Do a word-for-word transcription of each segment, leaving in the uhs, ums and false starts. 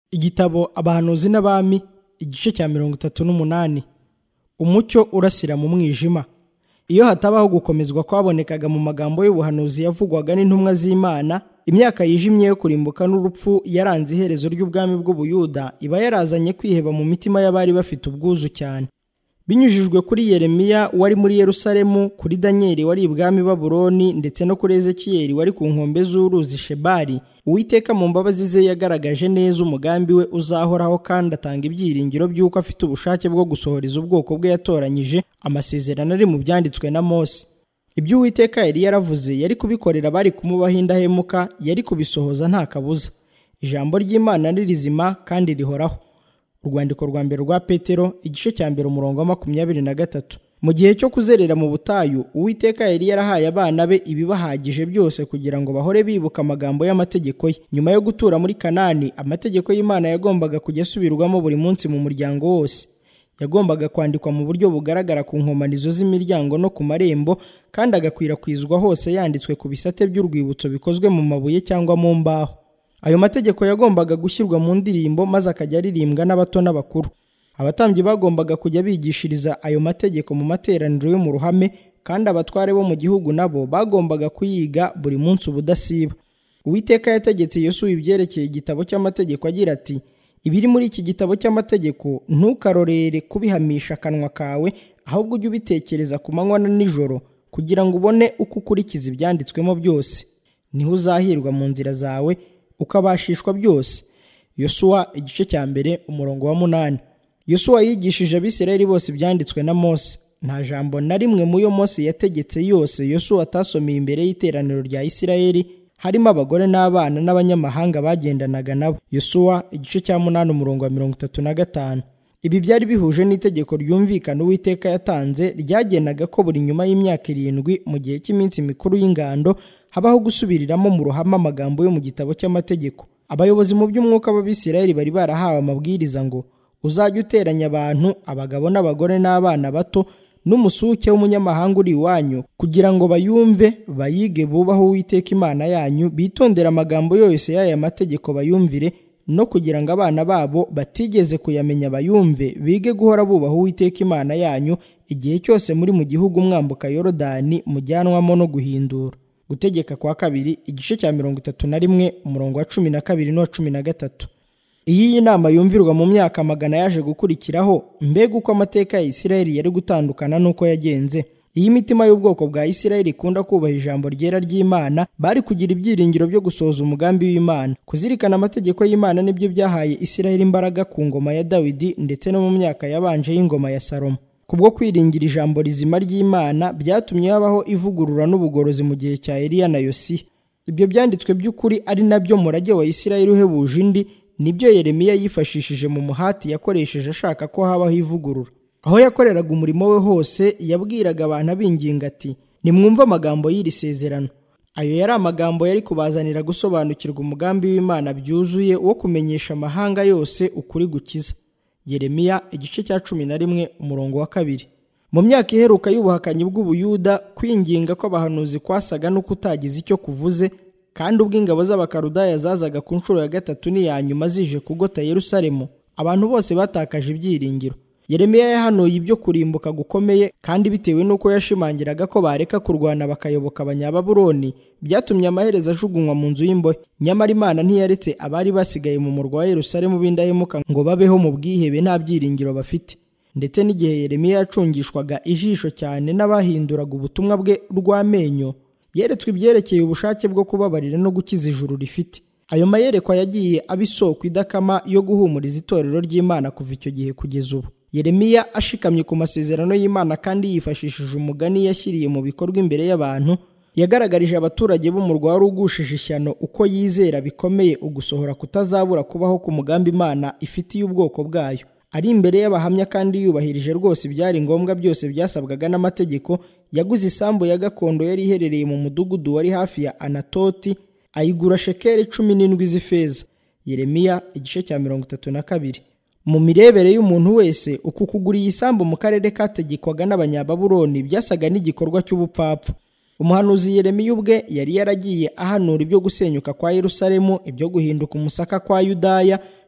Igitabo Abahanuzi n'Abami, igice cya mirongo itatu n'umunani. Umucyo urasira mu mwijima. Iyo hatabaho gukomezwa kwabonekaga mu magambo y'ubuhanuzi yavugwaga n'intumwa z'Imana, imyaka yijimye yo kurimbuka n'urupfu yaranze iherezo ry'ubwami bw'Ubuyuda iba yarazanye kwiheba mu mitima y'abari bafite ubwuzu cyane. Binyujijwe kuri Yeremiya wari muri Yerusalemu, kuri Danieli wari ibwami Babuloni, ndetse no kuri Ezekiyeli wari ku nkombe z'uruzi Shebari, Uwiteka mu mbabazi ze yagaragaje neza umugambi we uzahoraho kandi atanga ibyiringiro by'uko afite ubushake bwo gusohoreza ubwoko bwe yatoranyije amasezerano ari mu byanditswe na Mose. Ibyo Uwiteka yari yaravuze yari kubikorera bari kumubaho indahemuka, yari kubisohoza nta kabuza. Ijambo ry'Imana ni rizima kandi rihoraho. Urwandiko rwa mbere rwa Petero, igice cya mbere umurongo wa makumyabiri na gatatu. Mu gihe cyo kuzerera mu butayu, Uwiteka yari yarahaye abana be ibibahagije byose kugira ngo bahore bibuka amagambo y'amategeko ye. Nyuma yo gutura muri Kanani, amategeko y'Imana yagombaga kujya asubirwamo buri munsi mu muryango wose. Yagombaga kwandikwa mu buryo bugaragara ku nkomanizo z'imiryango no ku marembo, kandi agakwirakwizwa hose yanditswe ku bisate by'urwibutso bikozwe mu mabuye cyangwa mu mbaho. Ayo mategeko yagombaga gushyirwa mu ndirimbo maze akajya aririmbwa n'abato n'abakuru. Abatambyi bagombaga kujya bigishiriza ayo mategeko mu materaniro yo mu ruhame, kandi abatware bo mu gihugu nabo bagombaga kuyiga buri munsi ubudasiba. Uwiteka yategetse Yosuwa ibyerekeye igitabo cy'amategeko agira ati: ibiri muri iki gitabo cy'amategeko ntukarorere kubihamisha akanwa kawe, ahubwo ujye ubitekereza ku manywa na nijoro, kugira ngo ubone uko ukurikiza ibyanditswemo byose. Niho uzahirwa mu nzira zawe, ukabashishwa byose. Yosuwa igice cya mbere umurongo wa munani. Yosuwa yigishije Abisirayeli bose ibyanditswe na Mose. Nta jambo na rimwe mu yo Mose yategetse yose Yosuwa atasomeye imbere y'iteraniro rya Isirayeli, harimo abagore n'abana n'abanyamahanga bagendanaga nabo. Yosuwa igice cya munani umurongo wa mirongo itatu na gatanu. Ibi byari bihuje n'itegeko ryumvikana Uwiteka yatanze ryagenaga ko buri nyuma y'imyaka irindwi mu gihe cy'iminsi mikuru y'ingando habaho gusubiriramo mu ruhame amagambo yo mu gitabo cy'amategeko. Abayobozi mu by'umwuka b'Abisirayeli bari barahawe amabwiriza ngo: uzajya uteranya abantu, abagabo n'abagore n'abana bato, n'umusuke w'umunyamahanga uri iwanyu, kugira ngo bayumve, bayige, bubahe Uwiteka Imana yanyu, bitondera amagambo yose y'aya mategeko bayumvire, no kugira ngo abana babo batigeze kuyamenya bayumve, bige guhora bubaha Uwiteka Imana yanyu igihe cyose muri mu gihugu mwambuka Yorodani mujyanwamo no guhindura. Gutegeka kwa kabiri igice cya mirongo itatu na rimwe umurongo wa cumi na kabiri n'uwa cumi na gatatu. Iyi nama yumvirwa mu myaka magana yaje gukurikiraho, mbega uko amateka ya Isirayeli yari gutandukana n'uko yagenze. Iyi mitima y'ubwoko bwa Isirayeli ikunda kubaha ijambo ryera ry'Imana bari kugira ibyiringiro byo gusohoza umugambi w'Imana. Kuzirikana amategeko y'Imana nibyo byahaye Isirayeli imbaraga ku ngoma ya Dawidi ndetse no mu myaka yabanje y'ingoma ya Salomo. Kubwo kwiringira ijambo rizima ry'Imana byatumye habaho ivugurura n'ubugorozi mu gihe cya Eliya na Yosiya. Ibyo byanditswe by'ukuri ari nabyo murage wa Isirayeli uhebuje indi, nibyo Yeremiya yifashishije mu muhati yakoresheje ashaka ko habaho ivugurura. Aho yakoreraga umurimo we hose yabwiraga abantu abinginga ati: nimwumve amagambo y'iri sezerano. Ayo yari amagambo yari kubazanira gusobanukirwa umugambi w'Imana byuzuye wo kumenyesha amahanga yose ukuri gukiza. Yeremiya igice cya cumi na rimwe umurongo wa kabiri. Mu myaka iheruka y'ubuhakanyi bw'Ubuyuda, kwinginga kw'abahanuzi kwasaga no kutagize icyo kuvuze, kandi ubwo ingabo z'Abakaludaya zazaga ku nshuro ya gatatu n'iya nyuma zije kugota Yerusalemu, abantu bose batakaje ibyiringiro. Yeremiya yahanuye ibyo kurimbuka gukomeye, kandi bitewe n'uko yashimangiraga ko bareka kurwana bakayoboka Abanyababuloni, byatumye amaherezo ajugunywa mu nzu y'imbohe. Nyamara Imana ntiyaretse abari basigaye mu murwa wa Yerusalemu b'indahemuka ngo babeho mu bwihebe nta byiringiro bafite. Ndetse n'igihe Yeremiya yacungishwaga ijisho cyane n'abahinduraga ubutumwa bwe rw'amenyo, yeretswe ibyerekeye ubushake bwo kubabarira no gukiza ijuru rifite. Ayo mayerekwa yagiye aba isoko idakama yo guhumuriza itorero ry'Imana kuva icyo gihe kugeza ubu. Yeremiya ashikamye ku masezerano y'Imana kandi yifashishije umugani yashyiriye mu bikorwa imbere y'abantu, yagaragarije abaturage b'umurwa wari ugushije ishyano uko yizera bikomeye ugusohora kutazabura kubaho ku mugambi Imana ifitiye ubwoko bwayo. Ari imbere y'abahamya kandi yubahirije rwose ibyari ngombwa byose byasabwaga n'amategeko, yaguze isambu ya gakondo yari iherereye mu mudugudu wari hafi ya Anatoti, ayigura shekeli cumi n'indwi z'ifeza. Yeremiya igice cya mirongo itatu na kabiri. Mu mirebere y'umuntu wese, uku kugura iyi sambu mu karere kategekwaga n'Abanyababuloni byasaga n'igikorwa cy'ubupfapfa. Umuhanuzi Yeremiya ubwe yari yaragiye ahanura ibyo gusenyuka kwa Yerusalemu, ibyo guhinduka umusaka kwa Yudaya,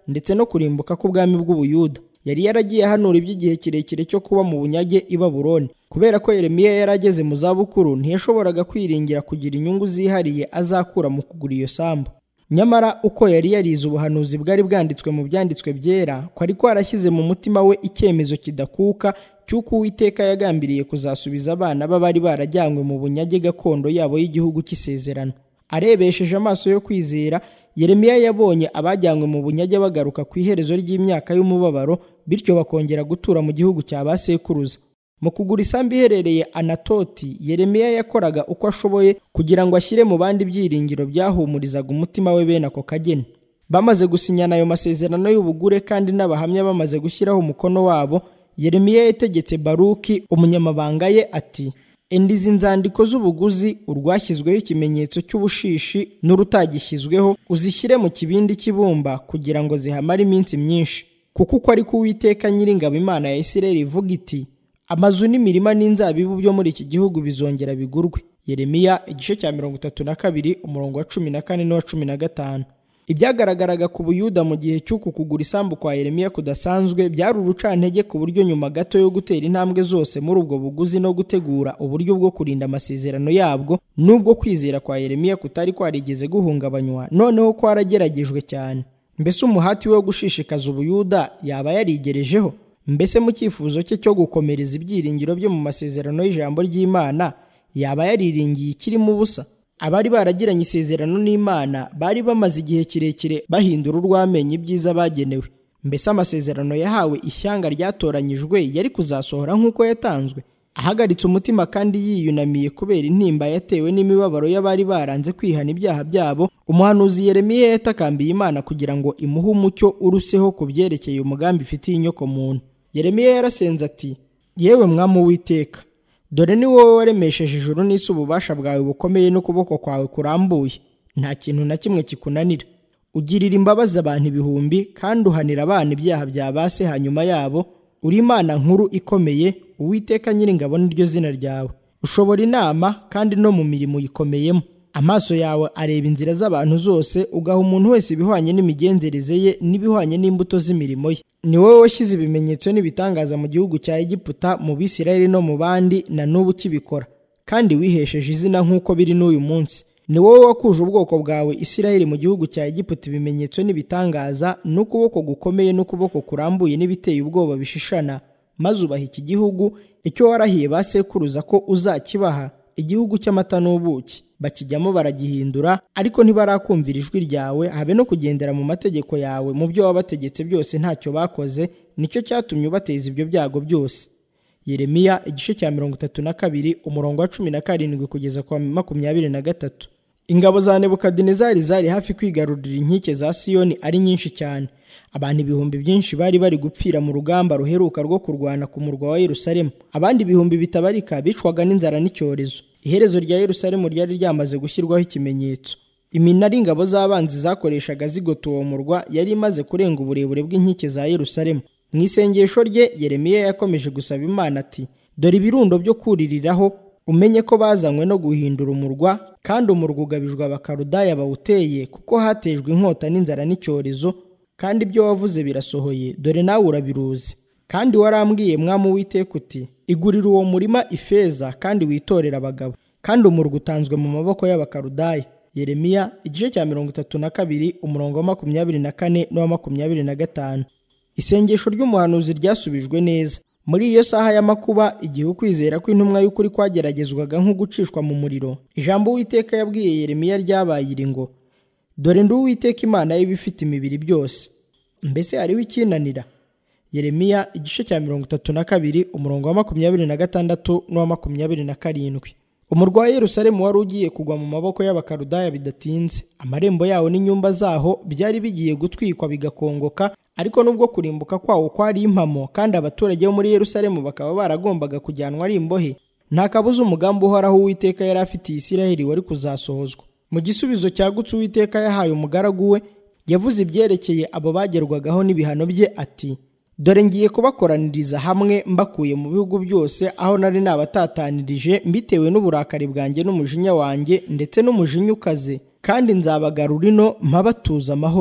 ndetse no kurimbuka k'ubwami bw'Ubuyuda. Yari yaragiye ahanura iby'igihe kirekire cyo kuba mu bunyage i Babuloni. Kubera ko Yeremiya yari ageze mu zabukuru, ntiyashoboraga kwiringira kugira inyungu zihariye azakura mu kugura iyo sambu. Nyamara uko yari yarize ubuhanuzi bwari bwanditswe mu byanditswe byera, ko ariko arashyize mu mutima we icyemezo kidakuka cy'uko Uwiteka yagambiriye kuzasubiza abana b'abari barajyanywe mu bunyage gakondo yabo y'igihugu cy'isezerano. Arebesheje amaso yo kwizera, Yeremiya yabonye abajyanywe mu bunyage bagaruka ku iherezo ry'imyaka y'umubabaro, bityo bakongera gutura mu gihugu cya ba sekuruza. Mu kugura isambu iherereye Anatoti, Yeremiya yakoraga uko ashoboye kugira ngo ashyire mu bandi ibyiringiro byahumurizaga umutima we bene ako kageni. Bamaze gusinyana ayo masezerano y'ubugure kandi n'abahamya bamaze gushyiraho umukono wabo, Yeremiya yategetse Baruki umunyamabanga ye ati: enda izi nzandiko z'ubuguzi, urwashyizweho ikimenyetso cy'ubushishi n'urutagishyizweho, uzishyire mu kibindi cy'ibumba kugira ngo zihamare iminsi myinshi. Kuko uko ari ko Uwiteka Nyiringabo Imana ya Isirayeli ivuga iti: amazu n'imirima n'inzabibu byo muri iki gihugu bizongera bigurwe. Yeremiya igice cya mirongo itatu na kabiri umurongo wa cumi na kane n'uwa cumi na gatanu. Ibyagaragaraga ku Buyuda mu gihe cy'uku kugura isambu kwa Yeremiya kudasanzwe byari urucantege ku buryo nyuma gato yo gutera intambwe zose muri ubwo buguzi no gutegura uburyo bwo kurinda amasezerano yabwo, nubwo kwizera kwa Yeremiya kutari kwarigeze guhungabanywa, noneho kwarageragejwe cyane. Mbese umuhati we wo gushishikaza Ubuyuda yaba yarigerejeho? Mbese mu cyifuzo cye cyo gukomereza ibyiringiro bye mu masezerano y'ijambo ry'Imana yaba yariringiye ikirimo ubusa? Abari baragiranye isezerano n'Imana bari bamaze igihe kirekire bahindura urw'amenyo ibyiza bagenewe. Mbese amasezerano yahawe ishyanga ryatoranyijwe yari kuzasohora nk'uko yatanzwe? Ahagaritse umutima kandi yiyunamiye kubera intimba yatewe n'imibabaro y'abari baranze kwihana ibyaha byabo, umuhanuzi Yeremiya yatakambiye Imana kugira ngo imuhe umucyo uruseho ku byerekeye umugambi ifitiye inyoko muntu. Yeremiya yarasenze ati: yewe Mwami Uwiteka, dore ni wowe waremesheje ijuru n'isi ububasha bwawe bukomeye n'ukuboko kwawe kurambuye, nta kintu na kimwe kikunanira. Ugirira imbabazi abantu ibihumbi kandi uhanira abana ibyaha bya base hanyuma yabo. Uri Imana nkuru ikomeye, Uwiteka Nyiringabo niryo zina ryawe. Ushobora inama kandi no mu mirimo uyikomeyemo. Amaso yawe areba inzira z'abantu zose, ugaha umuntu wese ibihwanye n'imigenzereze ye n'ibihwanye n'imbuto z'imirimo ye. Ni wowe washyize ibimenyetso n'ibitangaza mu gihugu cya Egiputa, mu Bisirayeli no mu bandi, na n'ubu kibikora, kandi wihesheje izina nk'uko biri n'uyu munsi. Ni wowe wakuje ubwoko bwawe Isirayeli mu gihugu cya Egiputa ibimenyetso n'ibitangaza n'ukuboko gukomeye n'ukuboko kurambuye n'ibiteye ubwoba bishishana, maze ubaha iki gihugu, icyo warahiye ba sekuruza ko uzakibaha, igihugu cy'amata n'ubuki. Bakijyamo baragihindura, ariko ntibarakumvira ijwi ryawe, habe no kugendera mu mategeko yawe. Mu byo wabategetse byose ntacyo bakoze, nicyo cyatumye ubateza ibyo byago byose. Yeremiya igice cya mirongo itatu na kabiri umurongo wa cumi na karindwi kugeza kwa makumyabiri na gatatu. Ingabo za Nebukadinezari zari hafi kwigarurira inkike za Siyoni ari nyinshi cyane. Abantu ibihumbi byinshi bari bari gupfira mu rugamba ruheruka rwo kurwana ku murwa wa Yerusalemu. Abandi ibihumbi bitabarika bicwaga n'inzara n'icyorezo. Iherezo rya Yerusalemu ryari ryamaze gushyirwaho ikimenyetso. Iminara ingabo z'abanzi zakoreshaga zigota uwo murwa yari imaze kurenga uburebure bw'inkike za Yerusalemu. Mu isengesho rye, Yeremiya yakomeje gusaba Imana ati: dore ibirundo byo kuririraho, umenye ko bazanywe no guhindura umurwa, kandi umurwa ugabijwe Abakaludaya bawuteye, kuko hatejwe inkota n'inzara n'icyorezo, kandi ibyo wavuze birasohoye, dore nawe urabiruzi. Kandi warambwiye Mwami Uwiteka uti: igurira uwo murima ifeza kandi witorera abagabo, kandi umurwa utanzwe mu maboko y'Abakaludaya. Yeremiya igice cya mirongo itatu na kabiri umurongo wa makumyabiri na kane n'uwa makumyabiri na gatanu. Isengesho ry'umuhanuzi ryasubijwe neza. Muri iyo saha y'amakuba, igihe ukwizera kw'intumwa y'ukuri kwageragezwaga nko gucishwa mu muriro, ijambo Uwiteka yabwiye Yeremiya ryabaye iri ngo: dore ndi Uwiteka Imana y'ibifite imibiri byose, mbese hariho ikinanira? Yeremiya igice cya mirongo itatu na kabiri umurongo wa makumyabiri na gatandatu n'uwa makumyabiri na karindwi. Umurwa wa Yerusalemu wari ugiye kugwa mu maboko y'Abakaludaya bidatinze. Amarembo yawo n'inyumba zaho byari bigiye gutwikwa bigakongoka, ariko nubwo kurimbuka kwawo kwari impamo kandi abaturage bo muri Yerusalemu bakaba baragombaga kujyanwa ari imbohe, nta kabuza umugambi uhoraho Uwiteka yari afitiye Isirayeli wari kuzasohozwa. Mu gisubizo cyagutse Uwiteka yahaye umugaragu we, yavuze ibyerekeye abo bagerwagaho n'ibihano bye ati: dore ngiye kubakoraniriza hamwe mbakuye mu bihugu byose aho nari nabatatanirije, mbitewe n'uburakari bwanjye n'umujinya wanjye ndetse n'umujinya ukaze, kandi nzabagarura ino mpabatuza amahoro.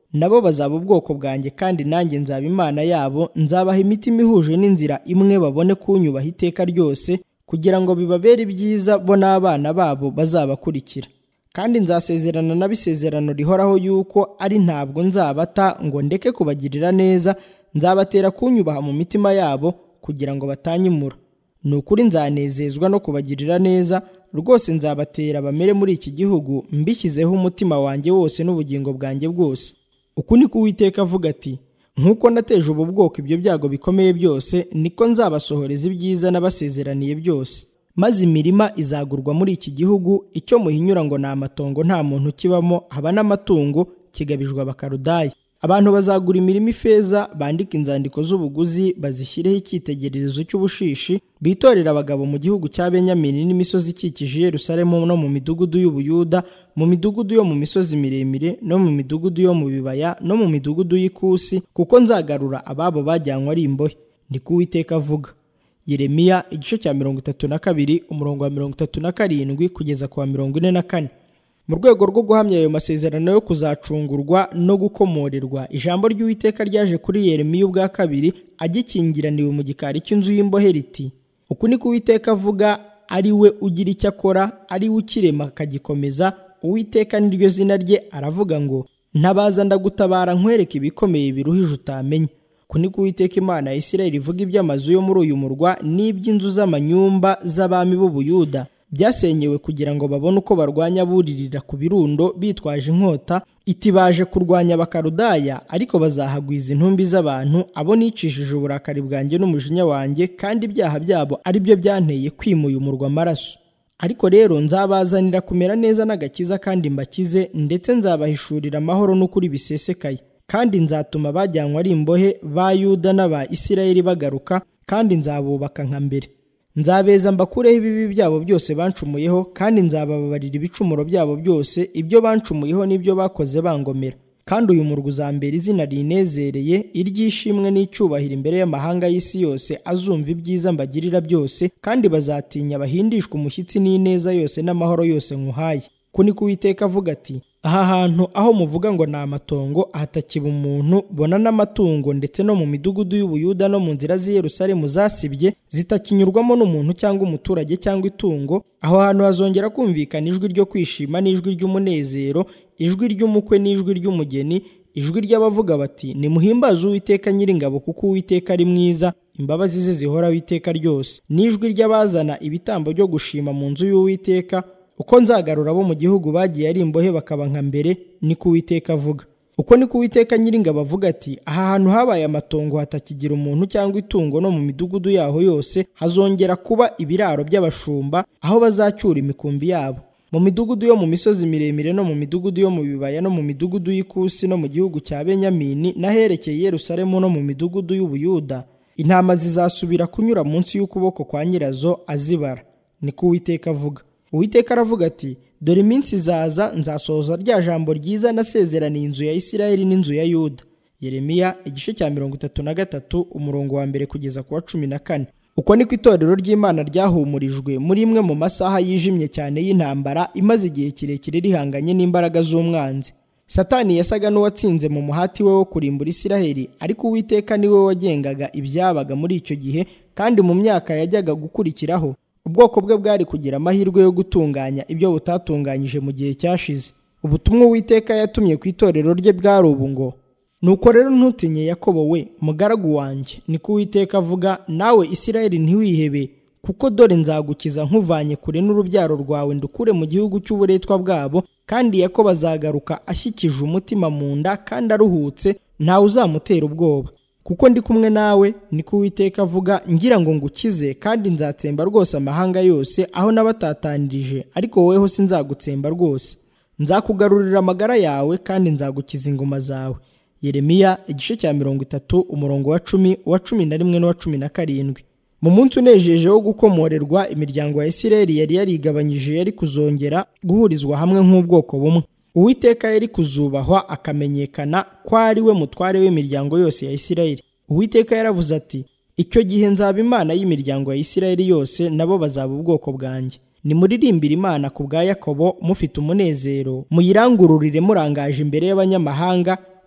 nabo bazaba ubwoko bwanjye, kandi nanjye nzaba Imana yabo. Nzabaha imitima ihuje n'inzira imwe, babone kunyubaha iteka ryose, kugira ngo bibabere ibyiza bo n'abana babo bazabakurikira. Kandi nzasezerana n'abisezerano rihoraho yuko ari ntabwo nzabata ngo ndeke kubagirira neza. Nzabatera kunyubaha mu mitima yabo, kugira ngo batanyimura. Ni ukuri nzanezezwa no kubagirira neza, rwose nzabatera bamere muri iki gihugu, mbishyizeho umutima wanjye wose n'ubugingo bwanjye bwose. Uku ni ko Uwiteka avuga ati: nk'uko nateje ubu bwoko ibyo byago bikomeye byose, niko nzabasohoreza ibyiza nabasezeraniye byose. Maze imirima izagurwa muri iki gihugu, icyo muhinyura ngo ni amatongo nta muntu ukibamo, haba n'amatungo, kigabijwe Abakaludaya. Abantu bazagura imirima ifeza, bandike inzandiko z'ubuguzi, bazishyireho icyitegererezo cy'ubushishi, bitorera abagabo mu gihugu cya Benyamini n'imisozi ikikije Yerusalemu no mu midugudu y'Ubuyuda, mu midugudu yo mu misozi miremire no mu midugudu yo mu bibaya no mu midugudu y'ikusi, kuko nzagarura ababo bajyanywe ari imbohe. Niko Uwiteka avuga. Yeremiya igice cya mirongo itatu na kabiri umurongo wa mirongo itatu na karindwi kugeza ku wa mirongo ine na kane. Mu rwego rwo guhamya ayo masezerano yo kuzacungurwa no gukomorerwa, ijambo ry'Uwiteka ryaje kuri Yeremiya ubwa kabiri, agikingiraniwe mu gikari cy'inzu y'imbohe riti: uku ni ko Uwiteka avuga, ari we ugira icyo akora, ari we ukirema akagikomeza. Uwiteka niryo zina rye, aravuga ngo: ntabaza ndagutabara, nkwereke ibikomeye biruhije utamenya. Uku ni ko Uwiteka Imana ya Isirayeli ivuga iby'amazu yo muri uyu murwa n'iby'inzu z'amanyumba z'abami b'Ubuyuda, byasenyewe kugira ngo babone uko barwanya buririra ku birundo bitwaje inkota. Iti baje kurwanya Abakaludaya, ariko bazahagwiza intumbi z'abantu, abo nicishije uburakari bwanjye n'umujinya wanjye, kandi ibyaha byabo ari byo byanteye kwimuye umurwa amaraso. Ariko rero nzabazanira kumera neza n'agakiza, kandi mbakize, ndetse nzabahishurira amahoro n'ukuri bisesekaye. Kandi nzatuma bajyanywe ari imbohe ba Yuda n'aba Isirayeli bagaruka, kandi nzabubaka nka mbere. Nzabeza mbakureho ibibi byabo byose bancumuyeho, kandi nzabababarira ibicumuro byabo byose, ibyo bancumuyeho n'ibyo bakoze bangomera. Kandi uyu murwa uzambera izina rinezereye, iry'ishimwe n'icyubahiro imbere y'amahanga y'isi yose azumva ibyiza mbagirira byose, kandi bazatinya bahindishwe umushyitsi n'ineza yose n'amahoro yose nkuhaye. Uku ni ko Uwiteka avuga ati: aha hantu aho muvuga ngo ni amatongo, hatakiba umuntu, bona n'amatungo, ndetse no mu midugudu y'Ubuyuda no mu nzira z'i Yerusalemu zasibye, zitakinyurwamo n'umuntu cyangwa umuturage cyangwa itungo, aho hantu hazongera kumvikana ijwi ryo kwishima n'ijwi ry'umunezero, ijwi ry'umukwe n'ijwi ry'umugeni, ijwi ry'abavuga bati: nimuhimbaze Uwiteka Nyiringabo, kuko Uwiteka ari mwiza, imbabazi ze zihoraho iteka ryose. N'ijwi ry'abazana ibitambo byo gushima mu nzu y'Uwiteka, uko nzagarura abo mu gihugu bagiye ari imbohe bakaba nka mbere, niko Uwiteka avuga. Uko niko Uwiteka Nyiringabo avuga ati: aha hantu habaye amatongo hatakigira umuntu cyangwa itungo, no mu midugudu yaho yose hazongera kuba ibiraro by'abashumba, aho bazacyura imikumbi yabo. Mu midugudu yo mu misozi miremire no mu midugudu yo mu bibaya no mu midugudu y'ikusi no mu gihugu cya Benyamini n'aherekeye Yerusalemu no mu midugudu y'Ubuyuda, intama zizasubira kunyura munsi y'ukuboko kwa nyirazo azibara. Niko Uwiteka avuga. Uwiteka aravuga ati: dore iminsi izaza, nzasohoza rya jambo ryiza nasezeraniye inzu ya Isirayeli n'inzu ya Yuda. Yeremiya igice cya mirongo itatu na gatatu umurongo wa mbere kugeza ku wa cumi na kane. Uko niko itorero ry'Imana ryahumurijwe muri imwe mu masaha yijimye cyane y'intambara, imaze igihe kirekire rihanganye n'imbaraga z'umwanzi. Satani yasaga n'uwatsinze mu muhati we wo kurimbura Isirayeli, ariko Uwiteka ni we wagengaga ibyabaga muri icyo gihe, kandi mu myaka yajyaga gukurikiraho ubwoko bwe bwari kugira amahirwe yo gutunganya ibyo butatunganyije mu gihe cyashize. Ubutumwa Uwiteka yatumye ku itorero rye bwari ubu ngo: nuko rero ntutinye Yakobo we, mugaragu wanjye, niko Uwiteka avuga, nawe Isirayeli ntiwihebe, kuko dore nzagukiza nkuvanye kure n'urubyaro rwawe, ndukure mu gihugu cy'uburetwa bwabo. Kandi Yakobo azagaruka ashyikije umutima mu nda, kandi aruhutse, ntawe uzamutera ubwoba. Kuko ndi kumwe nawe, niko Uwiteka avuga, ngira ngo ngukize, kandi nzatsemba rwose amahanga yose aho nabatatanirije, ariko woweho sinzagutsemba rwose. Nzakugarurira amagara yawe, kandi nzagukiza ingoma zawe. Yeremiya igice cya mirongo itatu umurongo wa cumi, uwa cumi na rimwe n'uwa cumi na karindwi. Mu munsi unejeje wo gukomorerwa, imiryango ya Isirayeli yari yarigabanyije yari kuzongera guhurizwa hamwe nk'ubwoko bumwe. Uwiteka yari kuzubahwa akamenyekana ko ari we mutware w'imiryango yose ya Isirayeli. Uwiteka yaravuze ati: icyo gihe nzaba Imana y'imiryango ya Isirayeli yose, nabo bazaba ubwoko bwanjye. Nimuririmbire Imana ku bwa Yakobo mufite umunezero, muyirangururire murangaje imbere y'abanyamahanga,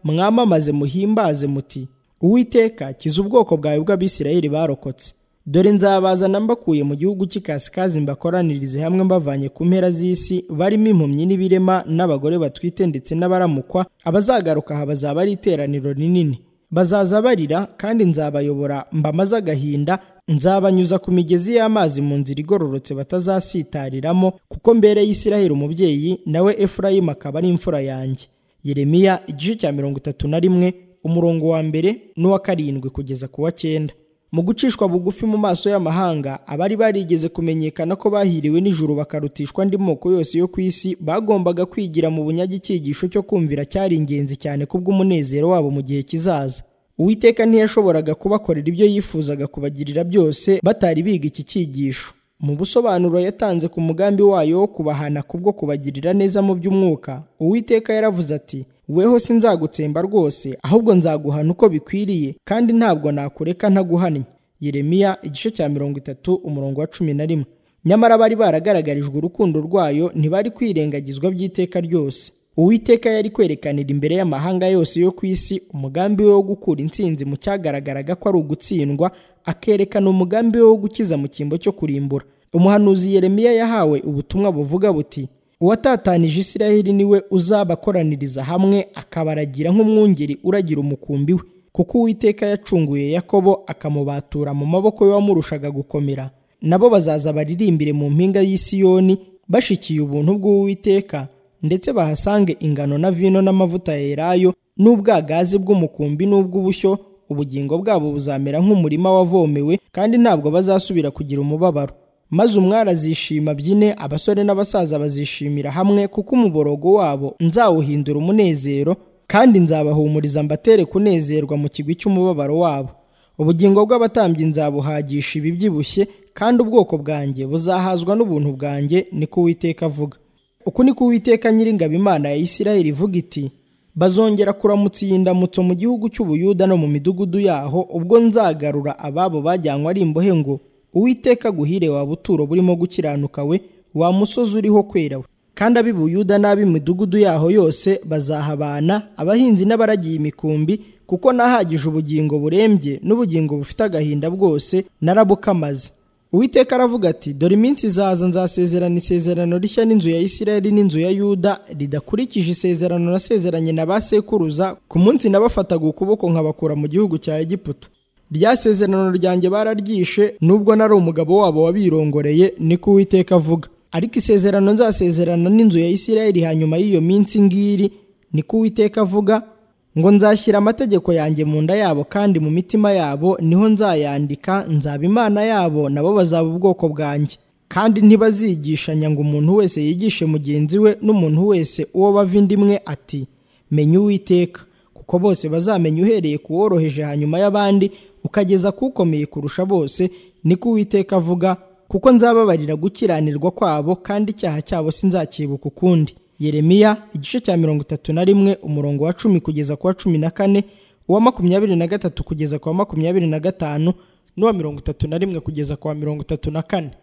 mwamamaze muhimbaze muti Uwiteka kiza ubwoko bwawe bw'Abisirayeli barokotse. Dore nzabazana mbakuye mu gihugu cy'ikasikazi mbakoranirize hamwe mbavanye ku mpera z'isi, barimo impumyi n'ibirema n'abagore batwite ndetse n'abaramukwa. Abazagaruka aha bazaba ari iteraniro rinini. Bazaza barira kandi nzabayobora mbamaze agahinda, nzabanyuza ku migezi y'amazi mu nzira igororotse batazasitariramo, kuko mbere y'Isiraheli umubyeyi nawe Efurayimu akaba ari imfura yanjye. Yeremiya igice cya mirongo itatu na rimwe umurongo wa mbere n'uwa karindwi kugeza ku wa cyenda. Mu gucishwa bugufi mu maso y'amahanga, abari barigeze kumenyekana ko bahiriwe n'ijuru bakarutishwa andi moko yose yo ku isi, bagombaga kwigira mu bunyage icyigisho cyo kumvira cyari ingenzi cyane kubw'umunezero wabo mu gihe kizaza. Uwiteka ntiyashoboraga kubakorera ibyo yifuzaga kubagirira byose batari biga iki cyigisho. Mu busobanuro yatanze ku mugambi wayo wo kubahana kubwo kubagirira neza mu by'umwuka, Uwiteka yaravuze ati, weho sinzagutsemba rwose, ahubwo nzaguhana uko bikwiriye, kandi ntabwo nakureka ntaguhannye. Yeremiya igice cya mirongo itatu umurongo wa cumi na rimwe. Nyamara bari baragaragarijwe urukundo rwayo, ntibari kwirengagizwa by'iteka ryose. Uwiteka yari kwerekanira imbere y'amahanga yose yo ku isi umugambi we wo gukura intsinzi mu cyagaragaraga ko ari ugutsindwa, akerekana umugambi we wo gukiza mu cyimbo cyo kurimbura. Umuhanuzi Yeremiya yahawe ubutumwa buvuga buti, uwatatanije Isiraheli niwe uzabakoraniriza hamwe, akabaragira nk'umwungeri uragira umukumbi we, kuko Uwiteka yacunguye Yakobo akamubatura mu maboko y'uwamurushaga gukomera. Nabo bazaza baririmbire mu mpinga y'i Siyoni bashikiye ubuntu bw'Uwiteka, ndetse bahasange ingano na vino n'amavuta ya elayo n'ubwagazi bw'umukumbi n'ubw'ubushyo. Ubugingo bwabo buzamera nk'umurima wavomewe, kandi ntabwo bazasubira kugira umubabaro. Maze umwari azishima byine, abasore n'abasaza bazishimira hamwe, kuko umuborogo wabo nzawuhindura umunezero, kandi nzabahumuriza mbatere kunezerwa mu kigwi cy'umubabaro wabo. Ubugingo bw'abatambyi nzabuhagisha ibibyibushye, kandi ubwoko bwanjye buzahazwa n'ubuntu bwanjye, niko Uwiteka avuga. Uku niko Uwiteka Nyiringabo Imana ya Isiraheli ivuga iti, bazongera kuramutsa iyi ndamutso mu gihugu cy'Ubuyuda no mu midugudu yaho, ubwo nzagarura ababo bajyanywe ari imbohe, ngo Uwiteka guhire wa buturo burimo gukiranuka we, wa musozi uriho kwera we. Kandi ab'i Buyuda n'ab'imidugudu yaho yose bazahabana, abahinzi n'abaragiye imikumbi, kuko nahagije ubugingo burembye n'ubugingo bufite agahinda bwose narabukamaze. Uwiteka aravuga ati, dore iminsi izaza nzasezerana isezerano rishya n'inzu ya Isiraheli n'inzu ya Yuda, ridakurikije isezerano nasezeranye na ba sekuruza ku munsi nabafataga ukuboko nkabakura mu gihugu cya Egiputa. Rya sezerano ryanjye bararyishe, nubwo nari umugabo wabo wabirongoreye, niko Uwiteka avuga. Ariko isezerano nzasezerana n'inzu ya Isiraheli hanyuma y'iyo minsi ngiri, niko Uwiteka avuga, ngo nzashyira amategeko yanjye mu nda yabo, kandi mu mitima yabo niho nzayandika. Nzaba Imana yabo, nabo bazaba ubwoko bwanjye. Kandi ntibazigishanya ngo umuntu wese yigishe mugenzi we, n'umuntu wese uwo bava inda imwe ati, menya Uwiteka, kuko bose bazamenya, uhereye ku woroheje hanyuma y'abandi ukageza kukomeye kurusha bose, niko Uwiteka avuga, kuko nzababarira gukiranirwa kwabo, kandi icyaha cyabo sinzakibuka ukundi. Yeremiya igice cya mirongo itatu na rimwe umurongo wa cumi kugeza ku wa cumi na kane, uwa makumyabiri na gatatu kugeza ku wa makumyabiri na gatanu, n'uwa mirongo itatu na rimwe kugeza ku wa mirongo itatu na kane.